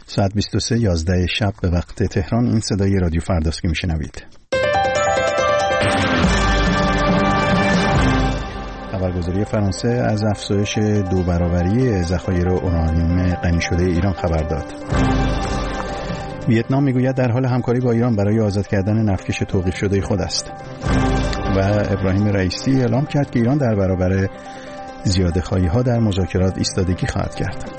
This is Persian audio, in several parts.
ساعت 23:11 شب به وقت تهران. این صدای رادیو فرداست که میشنوید. خبرگزاری فرانسه از افزایش 2 برابری ذخایر اورانیوم غنی شده ایران خبر داد. ویتنام میگوید در حال همکاری با ایران برای آزاد کردن نفتکش توقیف شده خود است. و ابراهیم رئیسی اعلام کرد که ایران در برابر زیاده‌خواهی‌ها در مذاکرات ایستادگی خواهد کرد.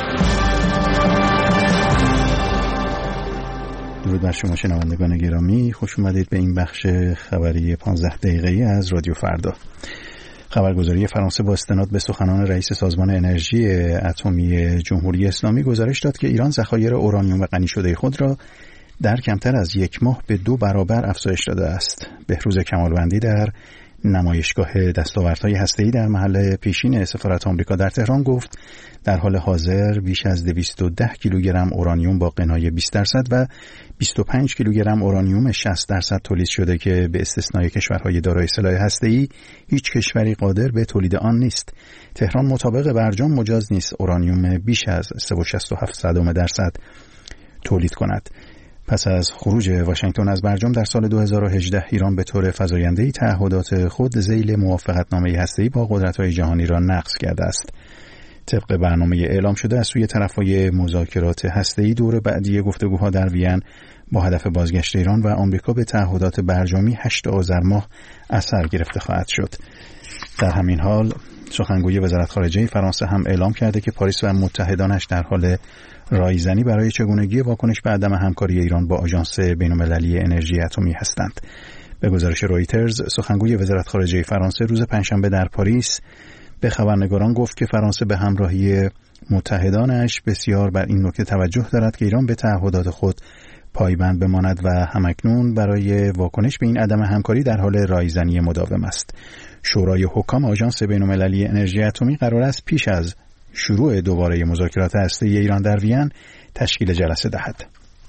درود بر شما شنوندگان گرامی، خوش اومدید به این بخش خبری 15 دقیقه‌ای از رادیو فردا. خبرگزاری فرانسه با استناد به سخنان رئیس سازمان انرژی اتمی جمهوری اسلامی گزارش داد که ایران ذخایر اورانیوم غنی شده خود را در کمتر از 1 ماه به 2 برابر افزایش داده است. بهروز کمالوندی در نمایشگاه دستاوردهای هسته‌ای در محل پیشین سفارت آمریکا در تهران گفت در حال حاضر بیش از 210 کیلوگرم اورانیوم با غنای 20% و 25 کیلوگرم اورانیوم 60% تولید شده که به استثنای کشورهای دارای سلاح هسته‌ای هیچ کشوری قادر به تولید آن نیست. تهران مطابق برجام مجاز نیست اورانیوم بیش از 3.67% تولید کند. پس از خروج واشنگتن از برجام در سال 2018 ایران به طور فزاینده‌ای تعهدات خود ذیل موافقتنامه هسته‌ای با قدرت‌های جهانی را نقض کرده است. طبق برنامه اعلام شده از سوی طرف‌های مذاکرات هسته‌ای دور بعدی گفتگوها در وین با هدف بازگشت ایران و آمریکا به تعهدات برجامی 8 آذر ماه اثر گرفته خواهد شد. در همین حال سخنگوی وزارت خارجه فرانسه هم اعلام کرده که پاریس و متحدانش در حال رایزنی برای چگونگی واکنش به عدم همکاری ایران با آژانس بین‌المللی انرژی اتمی هستند. به گزارش رویترز، سخنگوی وزارت خارجه فرانسه روز پنجشنبه در پاریس به خبرنگاران گفت که فرانسه به همراهی متحدانش بسیار بر این نکته توجه دارد که ایران به تعهدات خود پایبند بماند و همکنون برای واکنش به این عدم همکاری در حال رایزنی مداوم است. شورای حکام آژانس بین‌المللی انرژی اتمی قرار است پیش از شروع دوباره مذاکرات هسته‌ای ایران در وین تشکیل جلسه دهد.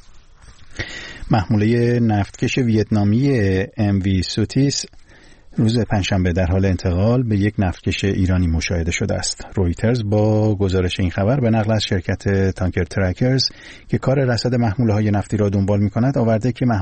محموله نفتکش ویتنامی MV سوتیس روز پنجشنبه در حال انتقال به یک نفتکش ایرانی مشاهده شده است. رویترز با گزارش این خبر به نقل از شرکت تانکر ترکرز که کار رصد محموله‌های نفتی را دنبال می‌کند آورده که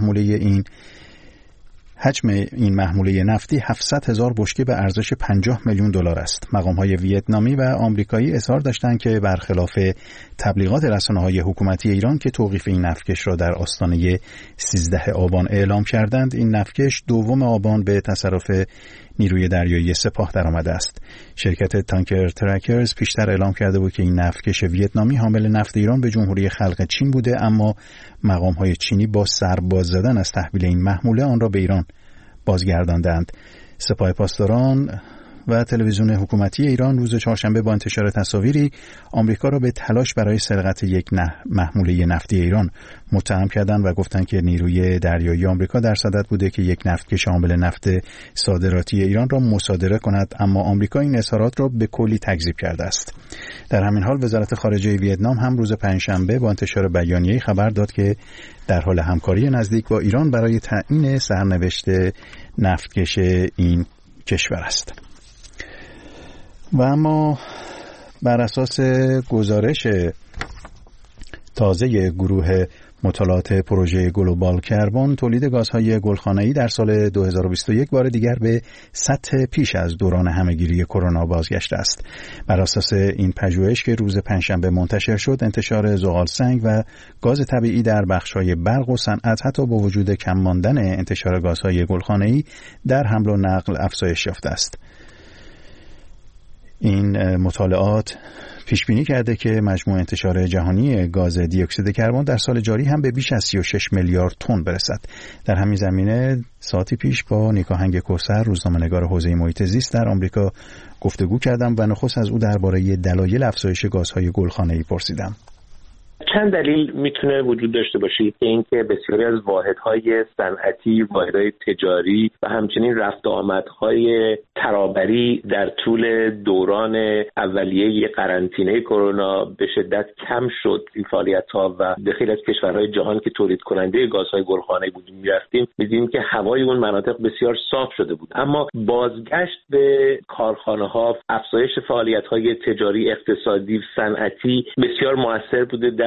حجم این محموله نفتی 700,000 بشکه به ارزش 50 میلیون دلار است. مقام‌های ویتنامی و آمریکایی اظهار داشتند که برخلاف تبلیغات رسانه‌های حکومتی ایران که توقیف این نفتکش را در آستانه 13 آبان اعلام کردند، این نفتکش 2 آبان به تصرف نیروی دریایی سپاه درآمده است. شرکت تانکر ترکرز پیشتر اعلام کرده بود که این نفتکش ویتنامی حامل نفت ایران به جمهوری خلق چین بوده، اما مقام‌های چینی با سرباز زدن از تحویل این محموله آن را به ایران بازگرداندند. سپاه پاسداران و تلویزیون حکومتی ایران روز چهارشنبه با انتشار تصاویری آمریکا را به تلاش برای سرقت یک محموله نفتی ایران متهم کردند و گفتند که نیروی دریایی آمریکا در صدد بوده که یک نفتکش حامل نفت صادراتی ایران را مصادره کند، اما آمریکا این اظهارات را به کلی تکذیب کرده است. در همین حال وزارت خارجه ویتنام هم روز پنجشنبه با انتشار بیانیه‌ای خبر داد که در حال همکاری نزدیک با ایران برای تعیین سرنوشت نفتکش این کشور است. و اما بر اساس گزارش تازه گروه مطالعات پروژه گلوبال کربن، تولید گازهای گلخانه‌ای در سال 2021 بار دیگر به سطح پیش از دوران همه‌گیری کرونا بازگشته است. بر اساس این پژوهش که روز پنجشنبه منتشر شد، انتشار زغالسنگ و گاز طبیعی در بخش‌های برق و صنعت حتی با وجود کم ماندن انتشار گازهای گلخانه‌ای در حمل و نقل افزایش یافته است. این مطالعات پیش بینی کرده که مجموع انتشار جهانی گاز دی اکسید کربن در سال جاری هم به بیش از 36 میلیارد تن برسد. در همین زمینه ساعتی پیش با نیکاهنگ کوثر، روزنامه‌نگار حوزه محیط زیست در آمریکا گفتگو کردم و نخست از او درباره دلایل افزایش گازهای گلخانه‌ای پرسیدم. چند دلیل میتونه وجود داشته باشه که اینکه بسیاری از واحدهای صنعتی، واحدهای تجاری و همچنین رفت و آمدهای ترابری در طول دوران اولیه قرنطینه کرونا به شدت کم شد. این فعالیت‌ها و خیلی از کشورهای جهان که تولید کننده گازهای گلخانه‌ای بودیم می‌رفتیم، می‌دیدیم که هوای اون مناطق بسیار صاف شده بود. اما بازگشت به کارخانه‌ها، افزایش فعالیت‌های تجاری، اقتصادی، صنعتی بسیار مؤثر بوده در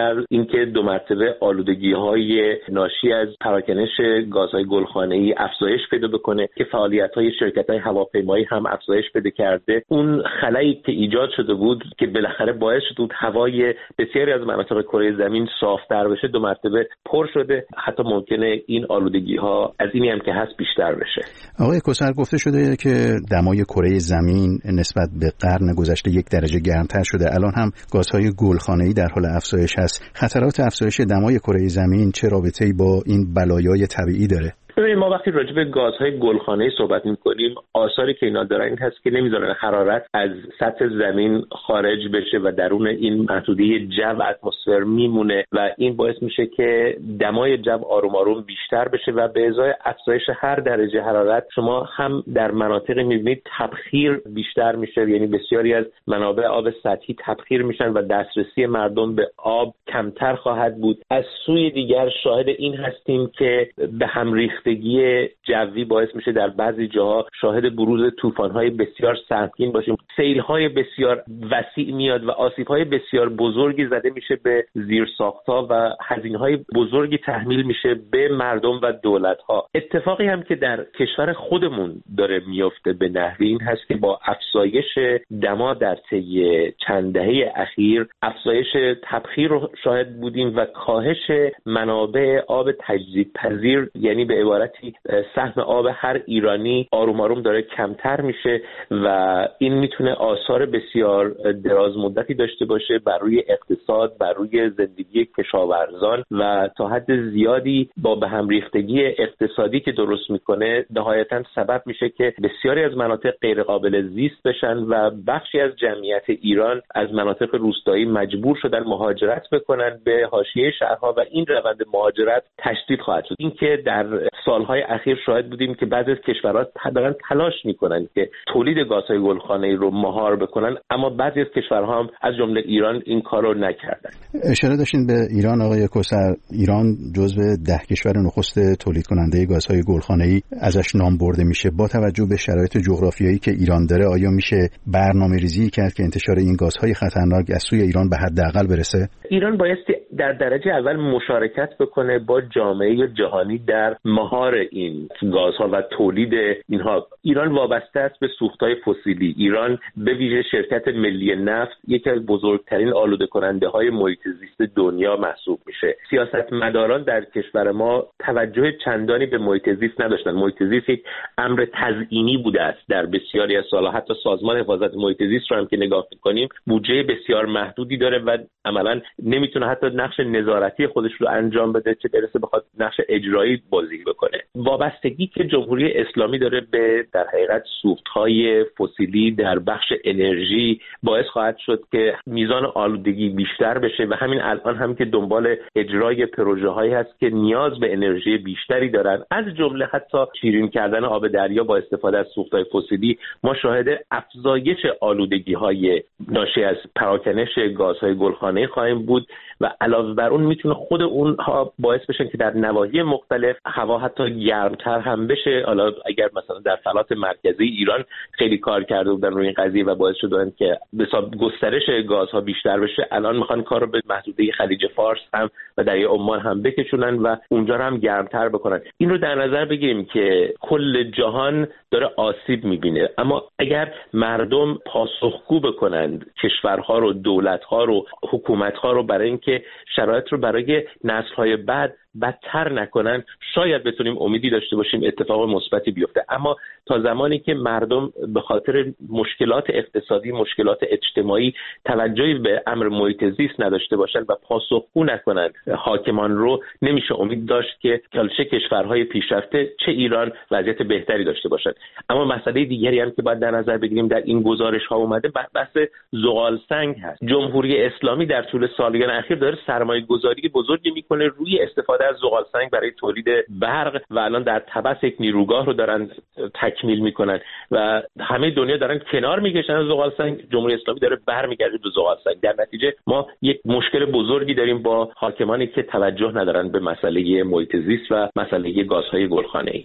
در اینکه 2 مرتبه آلودگی‌های ناشی از پراکنش گازهای گلخانه‌ای افزایش پیدا بکنه که فعالیت‌های شرکت‌های هواپیمایی هم افزایش پیدا کرده. اون خلایی که ایجاد شده بود که بالاخره باعث شده بود هوای بسیاری از مناطق کره زمین صاف‌تر بشه 2 مرتبه پر شده. حتی ممکنه این آلودگی‌ها از اینی هم که هست بیشتر بشه. آقای کوثر، گفته شده که دمای کره زمین نسبت به قرن گذشته 1 درجه گرمتر شده. الان هم گازهای گلخانه‌ای در حال افزایش هست. خطرات افزایش دمای کره زمین چه رابطه‌ای با این بلایای طبیعی داره؟ ببینید، ما وقتی راجع به گازهای گلخانه‌ای صحبت می‌کنیم، آثاری که اینا دارن این هست که نمی‌ذارن حرارت از سطح زمین خارج بشه و درون این محدوده جو اتمسفر میمونه و این باعث میشه که دمای جو آروم آروم بیشتر بشه و به ازای افزایش هر درجه حرارت شما هم در مناطقی می‌بینید تبخیر بیشتر میشه، یعنی بسیاری از منابع آب سطحی تبخیر میشن و دسترسی مردم به آب کمتر خواهد بود. از سوی دیگر شاهد این هستیم که به هم ریختگی جوی باعث میشه در بعضی جاها شاهد بروز طوفان‌های بسیار سنگین باشیم. سیل‌های بسیار وسیع میاد و آسیب‌های بسیار بزرگی زده میشه به زیرساخت‌ها و هزینه‌های بزرگی تحمیل میشه به مردم و دولت‌ها. اتفاقی هم که در کشور خودمون داره میفته به نحوی این هست که با افزایش دما در طی چند دهه اخیر افزایش تبخیر رو شاهد بودیم و کاهش منابع آب تجدیدپذیر، یعنی به عبارتی سهم آب هر ایرانی آروم آروم داره کمتر میشه و این میتونه آثار بسیار دراز مدتی داشته باشه بر روی اقتصاد، بر روی زندگی کشاورزان و تا حد زیادی با به هم ریختگی اقتصادی که درست میکنه نهایتاً سبب میشه که بسیاری از مناطق غیر قابل زیست بشن و بخشی از جمعیت ایران از مناطق روستایی مجبور شدن مهاجرت بکنن به حاشیه شهرها و این روند مهاجرت تشدید خواهد شد. اینکه در سالهای اخیر شاهد بودیم که بعضی از کشورها دارن تلاش میکنن که تولید گازهای گلخانه‌ای رو مهار بکنن، اما بعضی از کشورها هم از جمله ایران این کار رو نکردن. اشاره داشتین به ایران آقای کوثر. ایران جزو 10 کشور نخست تولید کننده گازهای گلخانه‌ای ازش نام برده میشه. با توجه به شرایط جغرافیایی که ایران داره آیا میشه برنامه‌ریزی کرد که انتشار این گازهای خطرناک از سوی ایران به حداقل برسه؟ ایران بایستی در درجه اول مشارکت بکنه با جامعه جهانی در مهار این گازها و تولید اینها. ایران وابسته است به سوختهای فسیلی. ایران به ویژه شرکت ملی نفت یکی از بزرگترین آلوده کننده های محیط زیست دنیا محسوب میشه. سیاستمداران در کشور ما توجه چندانی به محیط زیست نداشتن. محیط زیست یک امر تزیینی بوده است در بسیاری از سالها. حتی سازمان حفاظت محیط زیست رو هم که نگاه می‌کنیم بودجه بسیار محدودی داره و عملاً نمیتونه حتی نقش نظارتی خودش رو انجام بده، چه برسه بخواد نقش اجرایی بازی بکنه. وابستگی که جمهوری اسلامی داره به در حقیقت سوخت‌های فسیلی در بخش انرژی باعث خواهد شد که میزان آلودگی بیشتر بشه و همین الان هم که دنبال اجرای پروژه‌هایی هست که نیاز به انرژی بیشتری دارن، از جمله حتی شیرین کردن آب دریا با استفاده از سوخت‌های فسیلی، ما شاهد افزایش آلودگی‌های ناشی از پراکنش گازهای گلخانه‌ای خواهیم بود و علاوه بر اون میتونه خود اونها باعث بشن که در نواحی مختلف هوا حتی گرمتر هم بشه. حالا اگر مثلا در فلات مرکزی ایران خیلی کار کرده بودن روی این قضیه و باعث شدن که به حساب گسترش گازها بیشتر بشه، الان میخوان کار رو به محدوده خلیج فارس هم و دریای عمان هم بکشونن و اونجا هم گرمتر بکنن. این رو در نظر بگیریم که کل جهان داره آسیب میبینه، اما اگر مردم پاسخگو بکنند کشورها رو، دولتها رو، حکومتها رو برای اینکه شرایط رو برای نسل‌های بعد بدتر نکنن، شاید بتونیم امیدی داشته باشیم اتفاق مثبتی بیفته. اما تا زمانی که مردم به خاطر مشکلات اقتصادی، مشکلات اجتماعی توجهی به امر محیط زیست نداشته باشن و پاسخگو نکنن حاکمان رو، نمیشه امید داشت که چه کشورهای پیشرفته چه ایران وضعیت بهتری داشته باشن. اما مسئله دیگری هم که باید در نظر بگیریم در این گزارش ها اومده بحث زغال سنگ هست. جمهوری اسلامی در طول سالیان اخیر داره سرمایه گذاری بزرگی میکنه روی استفاده از زغال سنگ برای تولید برق و الان در طبس یک نیروگاه رو دارن تکمیل میکنن و همه دنیا دارن کنار میکشن از زغال سنگ. جمهوری اسلامی داره برمیگرده به زغال سنگ. در نتیجه ما یک مشکل بزرگی داریم با حاکمانی که توجه ندارن به مسئله محیط زیست و مسئله گازهای گلخانه‌ای.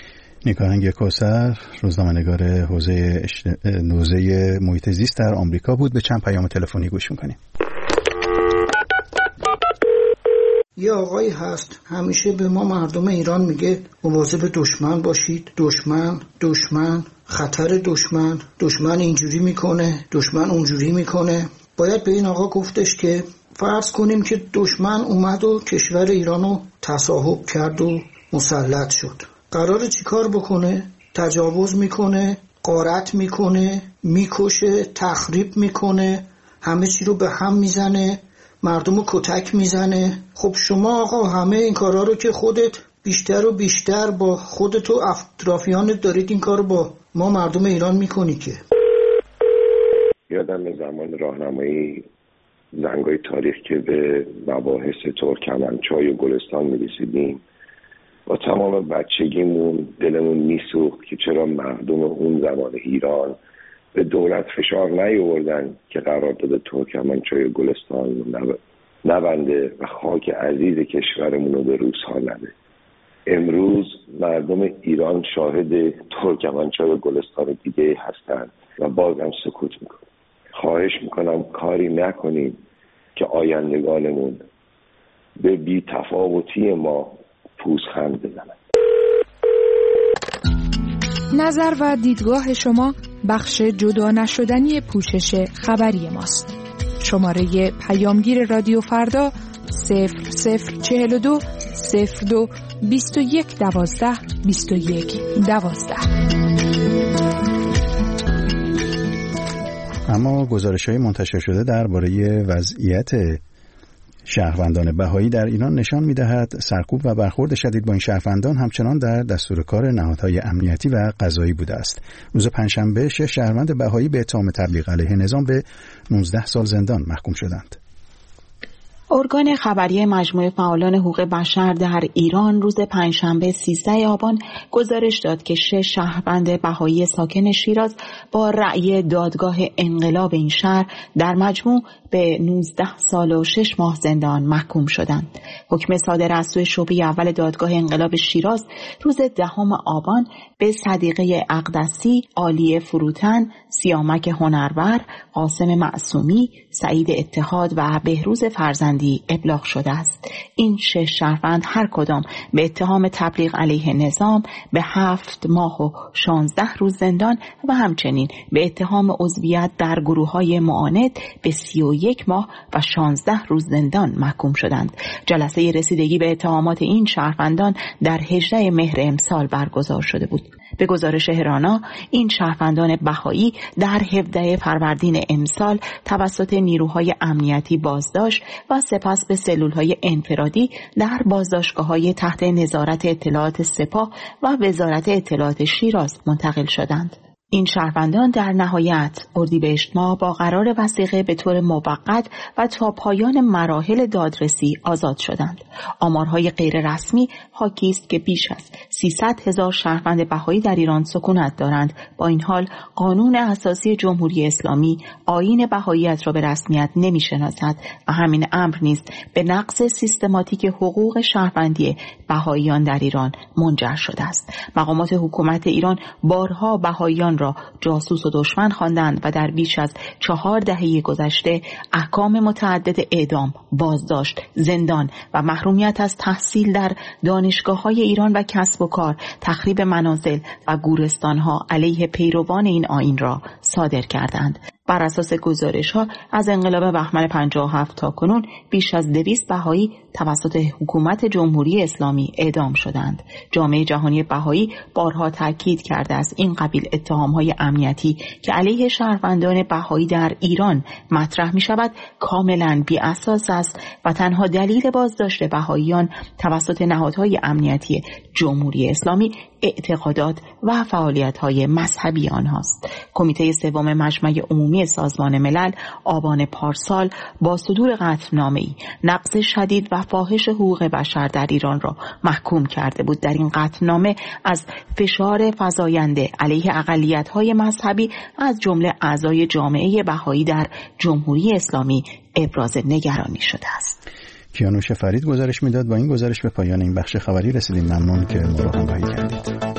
نیکاهنگ کوثر، روزنامه‌نگار حوزه محیط زیست در آمریکا بود. به چند پیام تلفنی گوش میکنیم. یه آقایی هست همیشه به ما مردم ایران میگه مواظب دشمن باشید، دشمن، خطر دشمن اینجوری میکنه، دشمن اونجوری میکنه. باید به این آقا گفتش که فرض کنیم که دشمن اومد و کشور ایرانو تصاحب کرد و مسلط شد. قراره چی کار بکنه؟ تجاوز میکنه، غارت میکنه، میکشه، تخریب میکنه، همه چی رو به هم میزنه، مردم رو کتک میزنه. خب شما آقا همه این کارا رو که خودت بیشتر و بیشتر با خودت و اطرافیانت دارید این کار با ما مردم ایران میکنی که. یادم زمان راهنمایی زنگای تاریخ که به مباحث ترکمنچای و گلستان میرسیدیم با تمام بچگیمون دلمون میسوخت که چرا مردم اون زمان ایران به دولت فشار نیاوردن که قرارداد ترکمنچای و گلستان نبنده و خاک عزیز کشورمون رو به روس‌ها نده. امروز مردم ایران شاهد ترکمنچای و گلستان دیگه هستند و بازم سکوت میکنن. خواهش میکنم کاری نکنیم که آیندگانمون به بی تفاوتی ما پوزخند بزنن. نظر و دیدگاه شما بخش جدا نشدنی پوشش خبری ماست. شماره پیامگیر رادیو فردا 0042 02 21 12 21 12. اما گزارش‌های منتشر شده درباره وضعیت شهروندان بهایی در ایران نشان می‌دهد سرکوب و برخورد شدید با این شهروندان همچنان در دستور کار نهادهای امنیتی و قضایی بوده است. روز پنجشنبه 6 شهروند بهایی به اتهام تبلیغ علیه نظام به 19 سال زندان محکوم شدند. ارگان خبری مجموعه فعالان حقوق بشر در ایران روز پنجشنبه 13 آبان گزارش داد که 6 شهروند بهایی ساکن شیراز با رأی دادگاه انقلاب این شهر در مجموع به 19 سال و 6 ماه زندان محکوم شدند. حکم صادر از سوی شعبه اول دادگاه انقلاب شیراز روز 10 آبان به صدیقه اقدسی، عالی فروتن، سیامک هنرور، قاسم معصومی، سعید اتحاد و بهروز فرزندی ابلاغ شده است. این 6 شهروند هر کدام به اتهام تبلیغ علیه نظام به 7 ماه و 16 روز زندان و همچنین به اتهام عضویت در گروه‌های معاند به 31 ماه و 16 روز زندان محکوم شدند. جلسه رسیدگی به اتهامات این شهروندان در 18 مهر امسال برگزار شده بود. به گزارش هرانا این شهروندان بهایی در 17 فروردین امسال توسط نیروهای امنیتی بازداشت و سپس به سلولهای انفرادی در بازداشتگاه‌های تحت نظارت اطلاعات سپاه و وزارت اطلاعات شیراز منتقل شدند. این شهروندان در نهایت اردیبهشت ماه با قرار وثیقه به طور موقت و تا پایان مراحل دادرسی آزاد شدند. آمارهای غیر رسمی حاکی است که بیش از 300,000 شهروند بهایی در ایران سکونت دارند. با این حال قانون اساسی جمهوری اسلامی آیین بهاییت را به رسمیت نمی‌شناسد و همین امر نیز به نقض سیستماتیک حقوق شهروندی بهاییان در ایران منجر شده است. مقامات حکومت ایران بارها بهاییان را جاسوس و دشمن خواندند و در بیش از 4 دهه گذشته احکام متعدد اعدام، بازداشت، زندان و محرومیت از تحصیل در دانشگاه‌های ایران و کسب و کار، تخریب منازل و گورستان‌ها علیه پیروان این آیین را صادر کردند. بر اساس گزارش‌ها از انقلاب بهمن 57 تا کنون بیش از 200 بهایی توسط حکومت جمهوری اسلامی اعدام شدند. جامعه جهانی بهایی بارها تاکید کرده است این قبیل اتهام‌های امنیتی که علیه شهروندان بهایی در ایران مطرح می‌شود کاملاً بی‌اساس است و تنها دلیل بازداشت بهاییان توسط نهادهای امنیتی جمهوری اسلامی اعتقادات و فعالیت‌های مذهبی آنهاست. کمیته سوم مجمع عمومی سازمان ملل آبان پارسال با صدور قطعنامه‌ای نقض شدید و فاحش حقوق بشر در ایران را محکوم کرده بود. در این قطعنامه از فشار فزاینده علیه اقلیت‌های مذهبی از جمله اعضای جامعه بهایی در جمهوری اسلامی ابراز نگرانی شده است. کیانوش فرید گزارش میداد. با این گزارش به پایان این بخش خبری رسیدیم. ممنون که ما رو همراهی کردید.